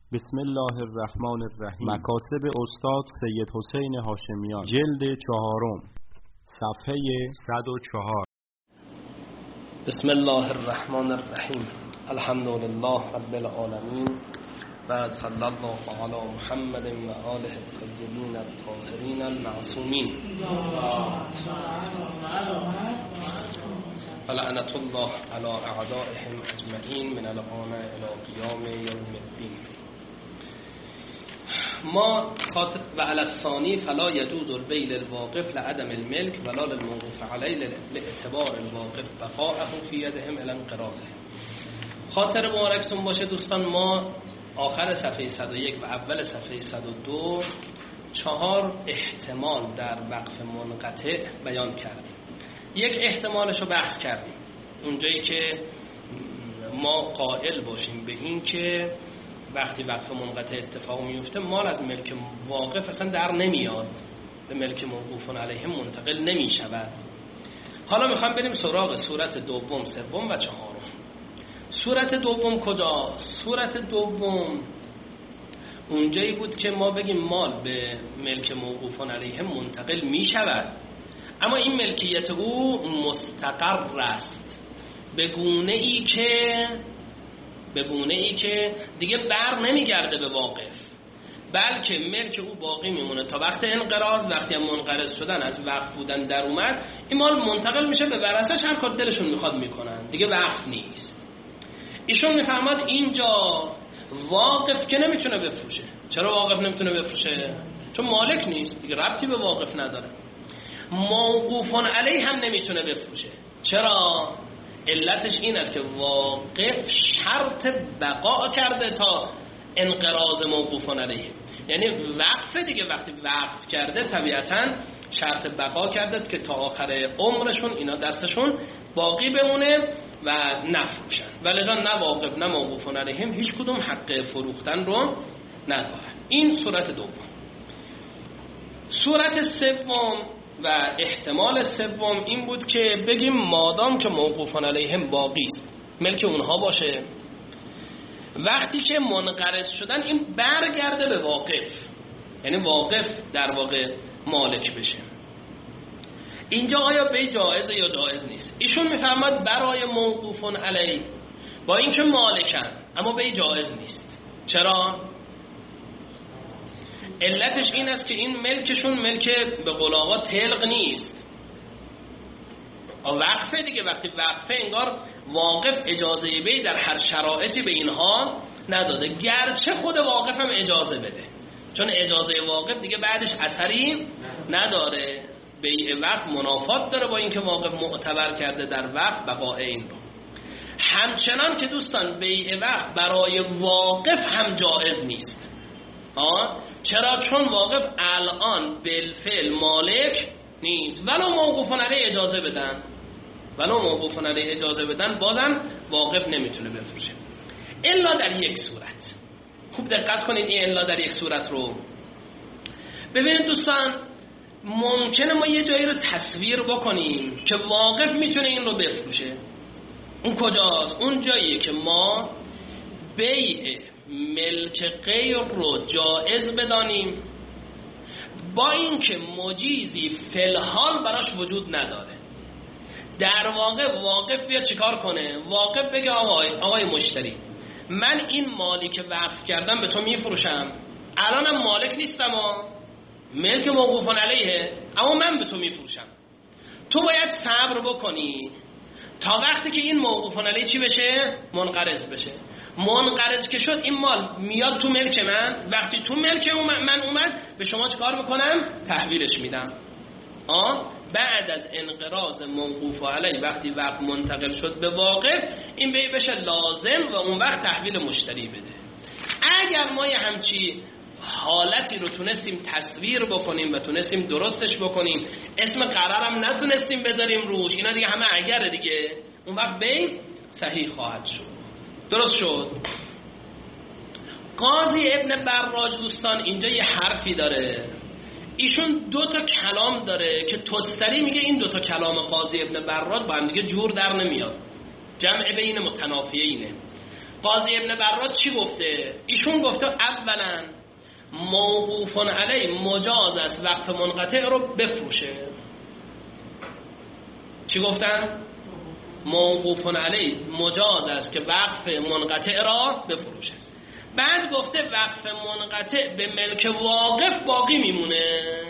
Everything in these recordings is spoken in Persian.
بسم الله الرحمن الرحیم. مکاسب استاد سید حسین هاشمیان، جلد 4، صفحه 104. بسم الله الرحمن الرحیم. الحمد لله رب العالمین و صلی الله علی محمد و آله الطیبین الطاهرین المعصومین ولعنة الله علی اعدائهم اجمعین من الآن الی قیام یوم الدین. ما و علی الثانی فلا یجوز البیع للواقف لعدم الملک ولا للموقوف علیه لاعتبار الواقف بقاءه فی یدهم الی انقراضه. خاطر مبارکتون باشه دوستان، ما آخر صفحه 101 و اول صفحه 102 4 احتمال در وقف منقطع بیان کردیم. یک احتمالش رو بحث کردیم، اونجایی که ما قائل باشیم به این که وقتی وقف منقطع اتفاق میفته مال از ملک واقف اصلا در نمیاد، به ملک موقوف علیه منتقل نمی شود. حالا میخوام بریم سراغ صورت دوم، سوم و چهارم. صورت دوم کجاست؟ صورت دوم اونجایی بود که ما بگیم مال به ملک موقوف علیه منتقل می شود، اما این ملکیت او مستقر است به گونه ای که دیگه بر نمیگرده به واقف، بلکه ملک او باقی میمونه تا وقت انقراض. وقتی هم منقرض شدن، از وقف بودن در اومد، این مال منتقل میشه به ورثه‌اش، هر کار دلشون میخواد میکنن، دیگه وقف نیست. ایشون میفهمد اینجا واقف که نمیتونه بفروشه. چرا واقف نمیتونه بفروشه؟ چون مالک نیست، دیگه ربطی به واقف نداره. موقوفون علیه هم نمیتونه بفروشه. چرا؟ علتش این است که واقف شرط بقا کرده تا انقراض موقوفون علیه، یعنی وقف دیگه. وقتی وقف کرده طبیعتاً شرط بقا کرده که تا آخر عمرشون اینا دستشون باقی بمونه و نفروشن، ولذا نه واقف نه موقوفون علیهم هیچ کدوم حق فروختن رو ندارن. این صورت دوم. صورت سوم و احتمال سوم این بود که بگیم مادام که موقوفان علیهم باقی است، ملک اونها باشه، وقتی که منقرض شدن این برگرده به واقف، یعنی واقف در واقع مالک بشه. اینجا آیا بی جایزه یا جایز نیست؟ ایشون میفرماد برای موقوفان علیه با اینکه مالکن اما بی جایز نیست. چرا؟ علتش این است که این ملکشون ملک به قول آقا طلق نیست، وقفه دیگه. وقتی وقفه انگار واقف اجازه بی در هر شرایطی به اینها نداده، گرچه خود واقف هم اجازه بده، چون اجازه واقف دیگه بعدش اثری نداره. بیع وقف منافات داره با اینکه واقف معتبر کرده در وقف بقای این رو. همچنان که دوستان بیع وقف برای واقف هم جایز نیست. چرا؟ چون واقف الان بالفعل مالک نیست، ولو موقوفان علیه اجازه بدن بازم واقف نمیتونه بفروشه الا در یک صورت. خوب دقت کنید این الا در یک صورت رو ببینید دوستان. ممکنه ما یه جایی رو تصویر بکنیم که واقف میتونه این رو بفروشه. اون کجاست؟ اون جاییه که ما بیع ملک غیر رو جائز بدانیم با اینکه مجیزی فی الحال براش وجود نداره. در واقع واقف بیاد چیکار کنه؟ واقف بگه آقای مشتری، من این مالی که وقف کردم به تو میفروشم، الانم مالک نیستم، ملک موقوفان علیه، اما من به تو میفروشم. تو باید صبر بکنی تا وقتی که این موقوفان علیه چی بشه؟ منقرض بشه. منقرض که شد این مال میاد تو ملک من، وقتی تو ملک من اومد به شما چیکار میکنم؟ تحویلش میدم. بعد از انقراض موقوف علیه وقتی وقت منتقل شد به واقف، این بیع بشه لازم و اون وقت تحویل مشتری بده. اگر ما یه همچی حالتی رو تونستیم تصویر بکنیم و تونستیم درستش بکنیم، اسم قرارم نتونستیم بذاریم روش، اینا دیگه همه اگره دیگه، اون وقت بیع صحیح خواهد شد. درست شد؟ قاضی ابن براج دوستان اینجا یه حرفی داره، ایشون 2 تا کلام داره که توستری میگه این 2 تا کلام قاضی ابن براج با هم دیگه جور در نمیاد، جمع بین متنافیینه. قاضی ابن براد چی گفته؟ ایشون گفته اولا موقوف علی مجاز است وقف منقطع رو بفروشه. چی گفتن؟ موقوف علی مجاز است که وقف منقطع را بفروشه. بعد گفته وقف منقطع به ملک واقف باقی میمونه.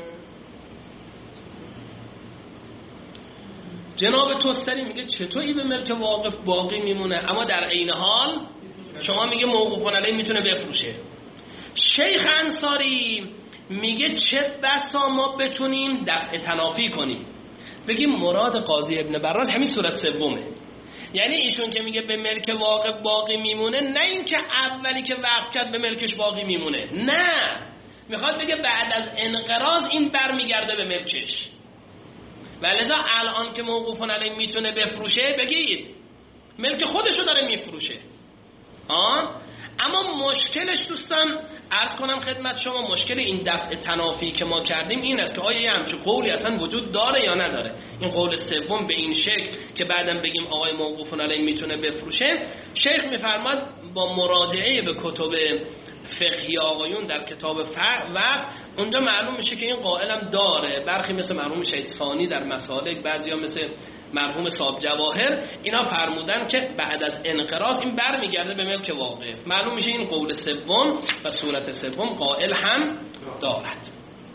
جناب توستری میگه چطوری به ملک واقف باقی میمونه اما در عین حال شما میگه موقوف علی میتونه بفروشه. شیخ انصاری میگه چه بسا ما بتونیم دفع تنافی کنیم، بگیم مراد قاضی ابن براز همین صورت سومه. یعنی ایشون که میگه به ملک واقف باقی میمونه، نه این که اولی که وقف کرد به ملکش باقی میمونه، نه، میخواد بگه بعد از انقراض این برمیگرده به ملکش. ولذا الان که موقوف علی میتونه بفروشه، بگید ملک خودشو داره میفروشه. اما مشکلش دوستان عرض کنم خدمت شما، مشکل این دفع تنافی که ما کردیم این است که آیا یه همچون قولی اصلا وجود داره یا نداره. این قول سوم به این شکل که بعدم بگیم آقای موقوف علی میتونه بفروشه، شیخ میفرماد با مراجعه به کتب فقهی آقایون در کتاب وقف اونجا معلوم میشه که این قائلم داره. برخی مثل مرحوم شهید ثانی در مسالک، بعضیا مثل مرحوم صاحب جواهر، اینا فرمودن که بعد از انقراض این برمیگرده به ملک واقف. معلوم میشه این قول سوم و صورت سوم قائل هم دارد.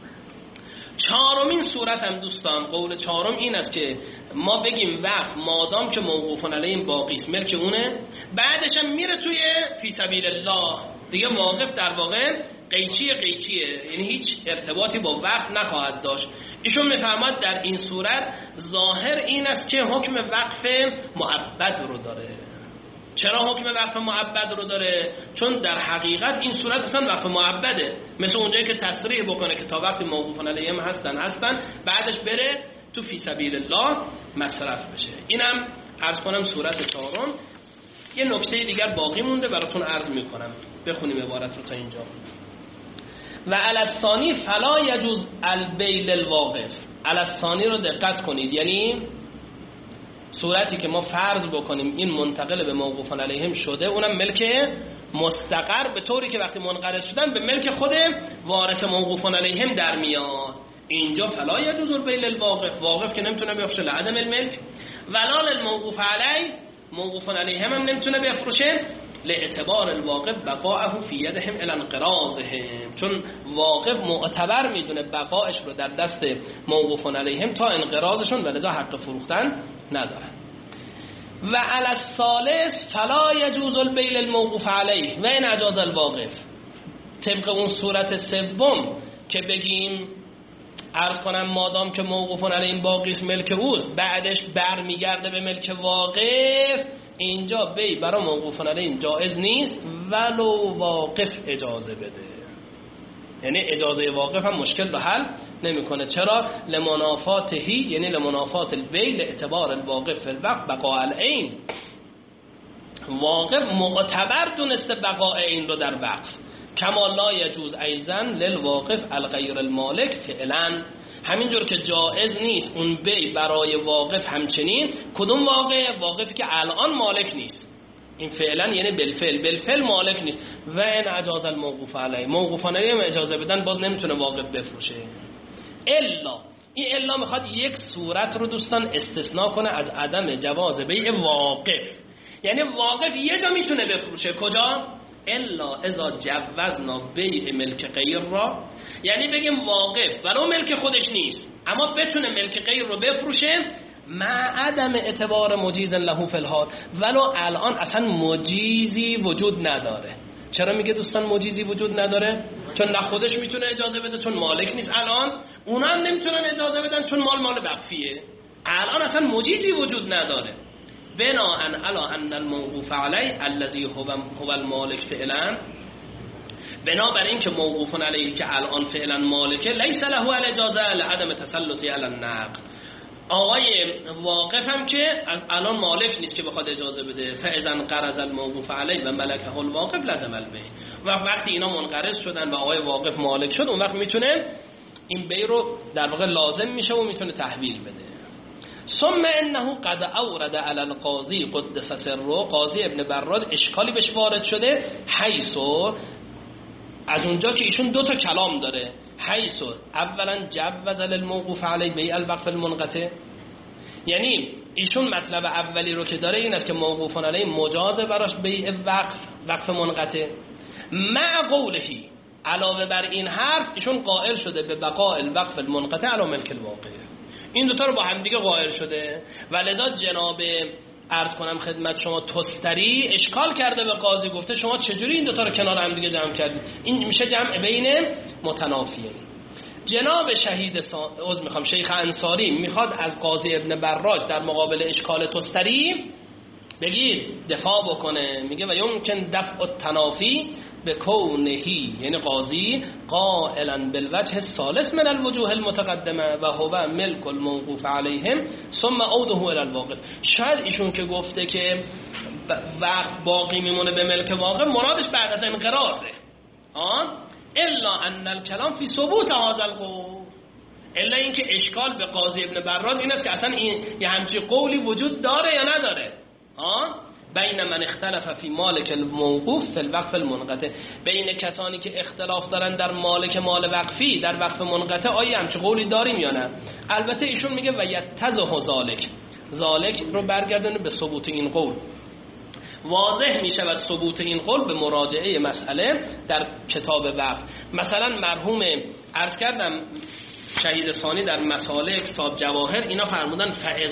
چهارمین صورت هم دوستان، قول چهارم این است که ما بگیم وقف مادام که موقوف علیه باقی است ملک اونه، بعدش هم میره توی فی سبیل الله، دیگه واقف در واقع قیچیه، یعنی هیچ ارتباطی با وقف نخواهد داشت. ایشون میفرماد در این صورت ظاهر این است که حکم وقف مؤبد رو داره. چرا حکم وقف مؤبد رو داره؟ چون در حقیقت این صورت اصلا وقف مؤبده، مثل اونجایی که تصریح بکنه که تا وقتی موقوف علیهم هستن بعدش بره تو فی سبیل الله مصرف بشه. اینم عرض کنم صورت چهارم. یه نکته دیگر باقی مونده براتون عرض میکنم، بخونیم عبارت رو تا اینجا. و علی الثانی فلا یجوز البیع للواقف. علی الثانی رو دقت کنید، یعنی صورتی که ما فرض بکنیم این منتقل به موقوف علیهم شده، اونم ملک مستقر، به طوری که وقتی منقرض شدن به ملک خود وارث موقوف علیهم در میاد. اینجا فلا یجوز البیع للواقف، واقف که نمیتونه بفروشه لعدم الملک، ولا للموقوف علیه، موقوف علیهم هم نمیتونه بفروشه لاعتبار الواقف بقاءه فی یدهم الی انقراضهم، چون واقف معتبر میدونه بقایش رو در دست موقوف علیهم تا انقراضشون، ولذا حق فروختن ندارن. و علی الثالث فلا یجوز البیع للموقوف علیه و ان اجاز الواقف، طبق اون صورت سوم که بگیم عرض کنم مادام که موقوف علیه باقی است ملک اوست، بعدش برمیگرده به ملک واقف، اینجا بی برای موقوف علیه جایز نیست ولو واقف اجازه بده. یعنی اجازه واقف هم مشکل رو حل نمیکنه. چرا؟ لمنافاتهی، یعنی لمنافات البیع لاعتبار الواقف فی الوقت بقاء العین، واقف معتبر دونسته بقاء این رو در وقف. کما لا یجوز ایضا للواقف الغیر المالک فعلا، همینجور که جائز نیست اون بی برای واقف همچنین. کدوم واقفی که الان مالک نیست، این فعلا یعنی بالفعل مالک نیست. و ان اجاز الموقوف علیه، موقوف علیه اجازه بدن باز نمیتونه واقف بفروشه. الا این الا میخواد یک صورت رو دوستان استثناء کنه از عدم جواز بیع واقف، یعنی واقف یه جا میتونه بفروشه. کجا؟ الا اذا جوزنا بیع ملک غیر را، یعنی بگیم واقف ولو ملک خودش نیست اما بتونه ملک غیر رو بفروشه مع عدم اعتبار مجیز له فی الحال، ولو الان اصلا مجیزی وجود نداره. چرا میگه دوستان مجیزی وجود نداره؟ چون نه خودش میتونه اجازه بده چون مالک نیست، الان اونا هم نمیتونن اجازه بدن چون مال وقفیه، الان اصلا مجیزی وجود نداره. بناءً علی ان الموقوف علیه الذی هو المالک فعلا، بنابر این که موقوف علیه که الان فعلا مالکه، لیس له الاجازه لعدم تسلطی علی النقل، آقای واقف هم که الان مالک نیست که بخواد اجازه بده. فاذا قرض الموقوف علیه و ملکه الواقف لزم البیع، وقتی اینا منقرض شدن و آقای واقف مالک شد، اون وقت میتونه این بیع رو در واقع لازم میشه و میتونه تحویل بده. ثم انه قد اورد علی القاضی قدس سره، قاضی ابن براج اشکالی بهش وارد شده، حیث از اونجا که ایشون دو تا کلام داره، حیث اولا جوز للموقوف علیه بیع الوقف المنقطع، یعنی ایشون مطلب اولی رو که داره این است که موقوف علیه مجازه براش بیع وقف منقطع، مع قولهی علاوه بر این حرف ایشون قائل شده به بقاء الوقف المنقطع علی ملک الواقع. این دوتا رو با هم دیگه قائل شده و لذا جناب عرض کنم خدمت شما تستری اشکال کرده به قاضی، گفته شما چجوری این دوتا رو کنار هم دیگه جمع کردید؟ این میشه جمع بین متنافیین. جناب شیخ انصاری میخواد از قاضی ابن براج در مقابل اشکال تستری بگید دفاع بکنه، میگه و یمکن دفع التنافی به کونهی، یعنی قاضی قائلا بالوجه الثالث من الوجوه المتقدمه و هو ملک الموقوف علیهم ثم عوده الى الواقف. شاید ایشون که گفته که وقت باقی میمونه به ملک واقع مرادش بعد از انقراضه، الا ان الکلام فی ثبوت هذا القول، الا اینکه اشکال به قاضی ابن براج این است که اصلا این یه همچین قولی وجود داره یا نداره. بین من اختلف فی مالک الموقوف فی الوقف المنقطع، بین کسانی که اختلاف دارن در مالک مال وقفی در وقف منقطع آیا همچین قولی داریم یا نه. البته ایشون میگه و یتضح ذالک رو برگردونه به ثبوت این قول، واضح میشه و ثبوت این قول به مراجعه مسئله در کتاب وقف. مثلا مرحوم عرض کردم شهید ثانی در مسالک صاحب جواهر اینا فرمودن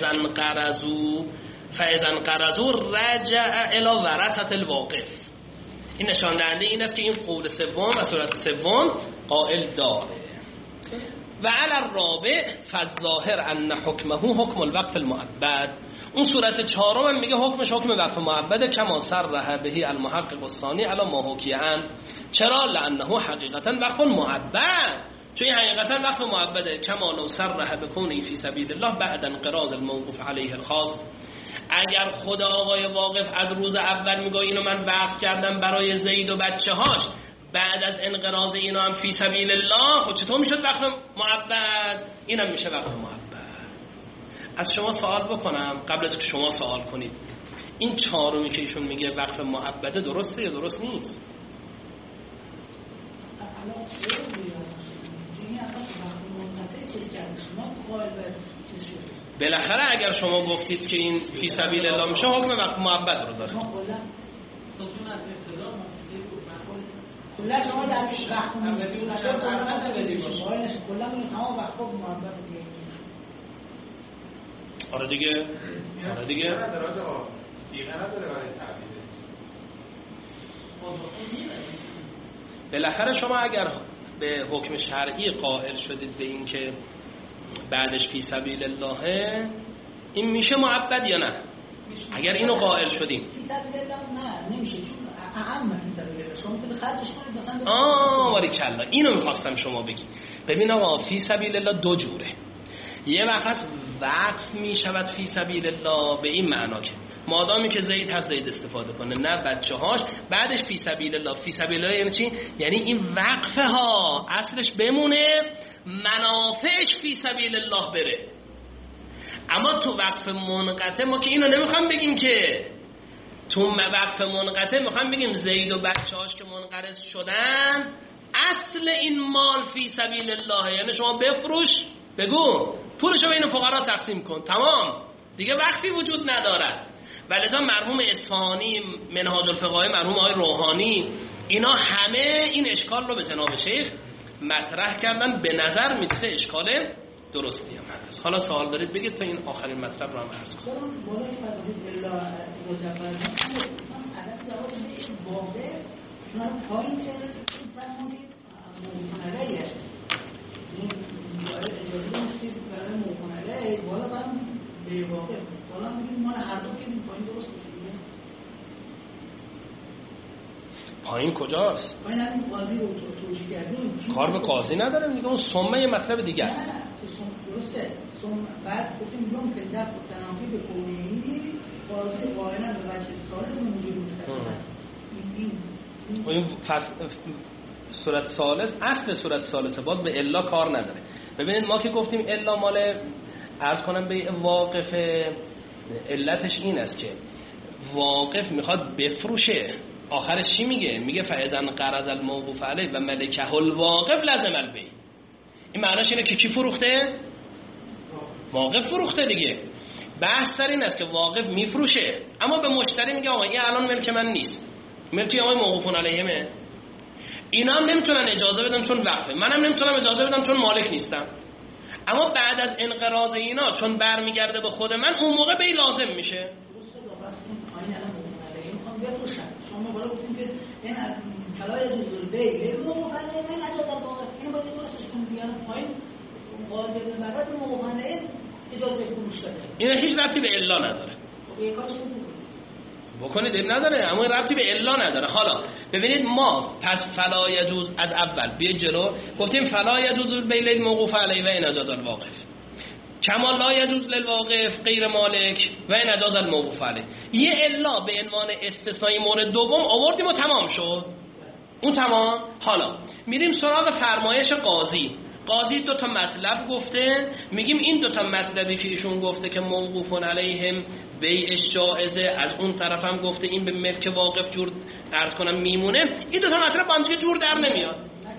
فاذا قرضوا رجع الى ورثه الواقف. این نشان دهنده این است که این قول سوم و صورت سوم قائل داره. و علی الرابع فالظاهر ان حکمه حکم الوقف المؤبد، اون صورت چهارم هم میگه حکمش حکم وقف معبد کما صرح به المحقق الثانی علی ما حکی عنه. چرا؟ لانه حقیقتا وقف معبد، چون این حقیقتا وقف معبده، کما لو صرح بکونه فی سبیل الله بعد انقراض الموقوف علیه الخاص. اگر خدا آقای واقف از روز اول میگه اینو من وقف کردم برای زید و بچه هاش، بعد از انقراض اینا هم فی سبیل الله، خب چطور میشد وقف معبد؟ اینم میشه وقف معبد. از شما سوال بکنم قبل از که شما سوال کنید، این چهارمی که ایشون میگه وقف معبده درسته یا درست نیست؟ بالاخره اگر شما گفتید که این فی سبیل الله میشه حکم وقف معبد رو داره. کلا شما در وقف آره دیگه بالاخره شما اگر به حکم شرعی قائل شدید به این که بعدش فی سبیل الله، این میشه معبد یا نه؟ اگر اینو قائل شدیم فی سبیل الله نه نمیشه، چون اعم فی سبیل الله شما میتونید خرجش کنید مثلا. باریکلا، اینو میخواستم شما بگید. ببین آقا فی سبیل الله دو جوره. یه وقت وقف میشود فی سبیل الله به این معنا که مادامی که زید هست زید استفاده کنه، نه بچه هاش، بعدش فی سبیل الله. فی سبیل الله یعنی چی؟ یعنی این وقفه ها اصلش بمونه، منافعش فی سبیل الله بره. اما تو وقف منقطع ما که اینو نمیخوام بگیم، که تو وقف منقطع میخوام بگیم زید و بچه هاش که منقرض شدن اصل این مال فی سبیل الله، یعنی شما بفروش، بگو پولشو بین فقرا تقسیم کن، تمام دیگه وقفی وجود ندارد. ولذا مرحوم اصفهانی منهاج الفقهاء، مرحوم آقای روحانی، اینا همه این اشکال رو به جناب شیخ مطرح کردن. به نظر میرسه اشکال درستی هم هست. حالا سوال دارید بگید تا این آخرین مطلب رو هم عرض کنم. بالای فرضید الا مجفر عدد جواب میشه واقع، چون پایین که فرمودید ممکنه است. این اجازه نیست برای ممکنه بالا برام به واقع بالا میگیم ما هر دو که پایین درست میشه. پایین کجاست؟ پایین همین قاضی رو توجیه کردیم. کار به قاضی نداره، میگه اون سمه یه مطلب دیگه است. درسته. بعد گفتیم میگم که در تنافی به قولی قاضی قائلا به وجه ثالث موجود متکلم. این صورت ثالث، اصل صورت ثالثه باز به الا کار نداره. ببینید ما که گفتیم الا مال عرض کنم به واقف علتش این است که واقف میخواد بفروشه، آخرش چی میگه؟ میگه فاذا قرض الموقوف علیه و ملکه الواقف لازم البیع. این معناش اینه که کی فروخته؟ واقف فروخته دیگه. بحث سر این است که واقف میفروشه اما به مشتری میگه آقا این الان ملک من نیست، ملکی آقای موقوفون علیهمه. اینا هم نمیتونن اجازه بدن چون وقفه، منم نمیتونم اجازه بدم چون مالک نیستم. اما بعد از انقراض اینا چون برمیگرده به خود من، اون موقع بی لازم میشه. شما بالا گفتیم که این کلای جزء بی موقوف علیه من اجازه واقف اینو باید درستش کنیم دیگه. پایین قاضی به مراد موقوف علیه اجازه فروش داده. این هیچ ربطی به الا نداره. بکنید نداره، اما ربطی به الا نداره. حالا ببینید ما پس فلا یجوز از اول بیاید جلو گفتیم فلا یجوز البیع للموقوف علیه و ان اجاز الواقف، کما لا یجوز للواقف غیر مالک و ان اجاز الموقوف علیه. یه الا به عنوان استثنایی مورد دوم آوردیم و تمام شد. اون تمام. حالا میریم سراغ فرمایش قاضی. قاضی دو تا مطلب گفته، میگیم این دو تا مطلبی که ایشون گفته که موقوفون علیهم بیعش جائزه، از اون طرف هم گفته این به ملک واقف جور عرض کنم میمونه، این دو تا مطلب با هم دیگه جور در نمیاد.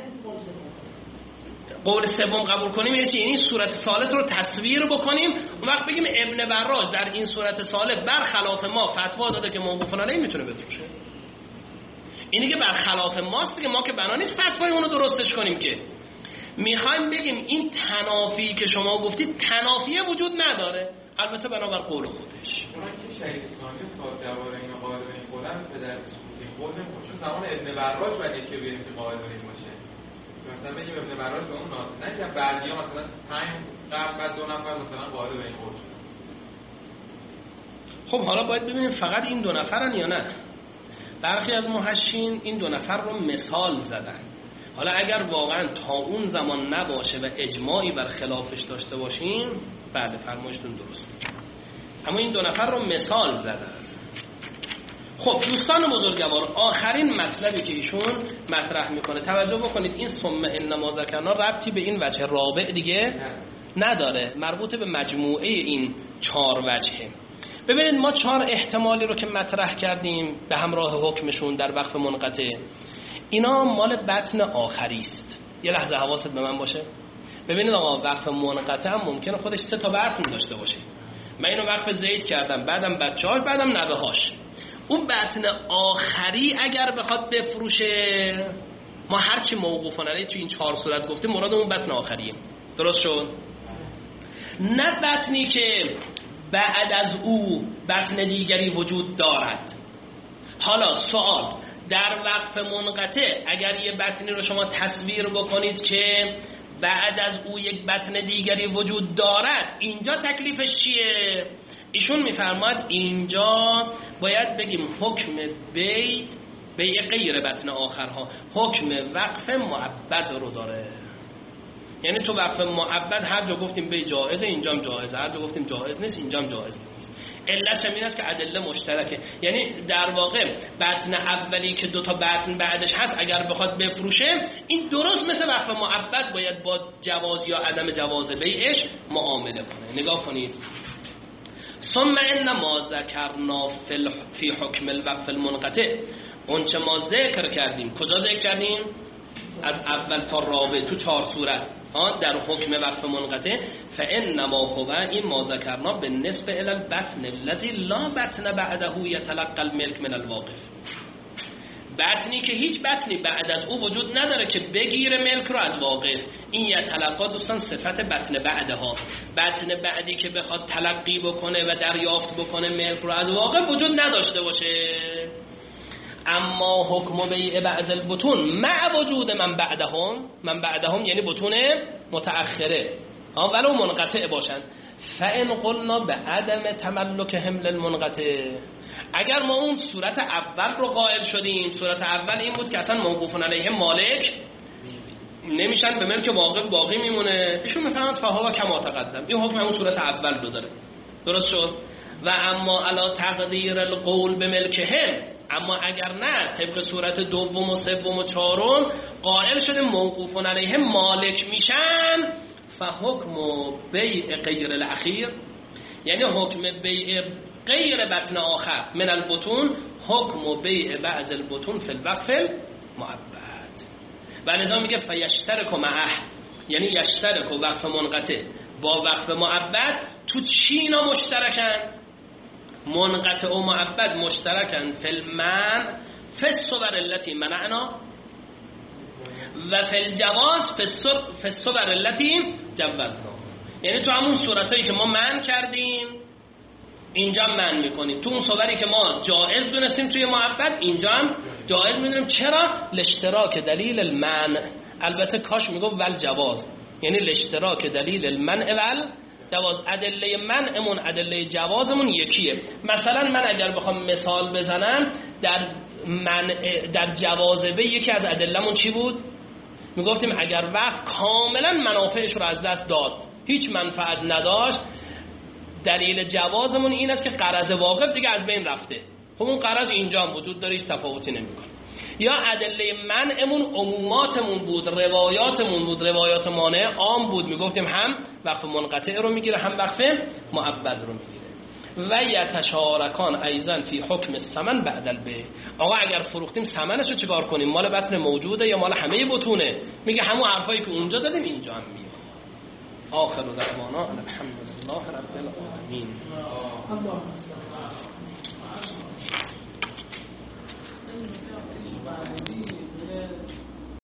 قول سوم قبول کنیم یعنی چی؟ یعنی صورت ثالث رو تصویر بکنیم، اون وقت بگیم ابن براج در این صورت ثالث برخلاف ما فتوا داده که موقوفون علیه میتونه بفروشه. اینی که برخلاف ماست دیگه، ما که بنا نیست فتوای اون رو درستش کنیم که میخوایم بگیم این تنافی که شما گفتید تنافیه وجود نداره، البته بنابر قول خودش. اونایی که شهید ثانی صاحب جوار این قائل به این قولن پدر سوتی قول نمی‌کنه، چون زمان ابن براج باید که بریم که قائل به این باشه. مثلا بگیم ابن براج به اون ناصر نه که بعدیا مثلا 5 قرن بعد 2 نفر مثلا قائل به این قول شد. خب حالا باید ببینیم فقط این 2 نفرن یا نه. برخی از محشین این 2 نفر رو مثال زدن. حالا اگر واقعا تا اون زمان نباشه و اجماعی بر خلافش داشته باشیم، بله فرمایشتون درست، اما این 2 نفر رو مثال زدن. خب دوستان بزرگوار، آخرین مطلبی که ایشون مطرح میکنه، توجه بکنید، این ثم انما ذکرنا ربطی به این وجه رابع دیگه نداره، مربوط به مجموعه این 4 وجهه. ببینید ما 4 احتمالی رو که مطرح کردیم به همراه حکمشون در وقف منقطع، اینا مال بطن آخری است. یه لحظه حواست به من باشه. ببینید آقا وقف منقطع هم ممکنه خودش 3 تا بطن داشته باشه. من اینو وقف زید کردم، بعدم بچه‌هاش، بعدم نوه‌هاش. اون بطن آخری اگر بخواد بفروشه، ما هرچی موقوفان علیه تو این 4 صورت گفتیم مراد اون بطن آخریه. درست شد؟ نه بطنی که بعد از او بطن دیگری وجود دارد. حالا سوال، در وقف منقطع اگر یه بطنی رو شما تصویر بکنید که بعد از او یک بطن دیگری وجود دارد، اینجا تکلیفش چیه؟ ایشون میفرماید اینجا باید بگیم حکم بیع غیر بطن آخرها، حکم وقف معبد رو داره. یعنی تو وقف معبد هر جا گفتیم بیع جایزه، اینجا هم جایزه، هر جا گفتیم جایز نیست، اینجا هم جایز نیست. علت همین است که ادله مشترکه. یعنی در واقع بطن اولی که 2 تا بطن بعدش هست اگر بخواد بفروشه، این درست مثل وقف معبد باید با جواز یا عدم جواز بیعش معامله کنه. نگاه کنید، ثم انما ذکرنا فی حکم الوقف المنقطع، اون چه ما ذکر کردیم، کجا ذکر کردیم؟ از اول تا رابع تو 4 صورت در حکم وقف منقطع. فانما هو این ما ذکرنا بالنسبه الی البطن الذی لا بطن بعده یتلقى الملک من الواقف، بطنی که هیچ بطنی بعد از او وجود نداره که بگیره ملک رو از واقف. این یتلقا دوستان صفت بطن بعدها، بطن بعدی که بخواد تلقی بکنه و دریافت بکنه ملک رو از واقف وجود نداشته باشه. اما حکم بیع بعض البطون مع وجود من بعدهم یعنی بطون متأخره ولو منقطع باشن. فان قلنا به عدم تملک حمل المنقطع، اگر ما اون صورت اول رو قائل شدیم، صورت اول این بود که اصلا موقوفون علیه مالک نمیشن، به ملک واقف باقی میمونه، ایشون میفهمند فهو کما تقدم، این حکم همون صورت اول رو داره. درست شد؟ و اما علی تقدیر القول به ملکهم، اما اگر نه طبق صورت دوم و سوم و چهارم قائل شده موقوفون علیه مالک میشن، فحکم بیع غیر الاخیر، یعنی حکم بیع غیر بطن آخر من البطون حکم بیع بعض البطون فی الوقف المعبد. و لذا میگه فیشترک معه، یعنی یشترک و وقف منقطع با وقف معبد تو چی اینا مشترکن؟ منقطع و معبد مشترکن فی المنع فی الصور التي منعنا و فی الجواز فی الصور التي جوزنا. یعنی تو همون صورتایی که ما منع کردیم اینجا منع میکنیم، تو اون صوری که ما جائز دونستیم توی معبد اینجا هم جائز میدونیم. چرا؟ لاشتراک دلیل المنع. البته کاش میگو ول جواز، یعنی لاشتراک دلیل المنع ول جواز. ادله منعمون ادله جوازمون یکیه. مثلا من اگر بخوام مثال بزنم در جواز به یکی از ادلهمون چی بود؟ میگفتیم اگر وقت کاملا منافعش رو از دست داد، هیچ منفعت نداشت، دلیل جوازمون این است که قرض واقف دیگه از بین رفته. خب اون قرض اینجا هم وجود داره، هیچ تفاوتی نمیکنه. یا ادله منعمون عموماتمون بود، روایاتمون بود، روایات مانع عام بود، میگفتیم هم وقف منقطع رو میگیره هم وقف معبد رو میگیره. و یتشارکان ایضا فی حکم الثمن بعد البیع. آقا اگر فروختیم ثمنش رو چیکار کنیم؟ مال بطن موجوده یا مال همه بطونه؟ میگه همون حرفایی که اونجا دادیم اینجا هم میگه. آخر دعوانا الحمدلله رب العالمین. الله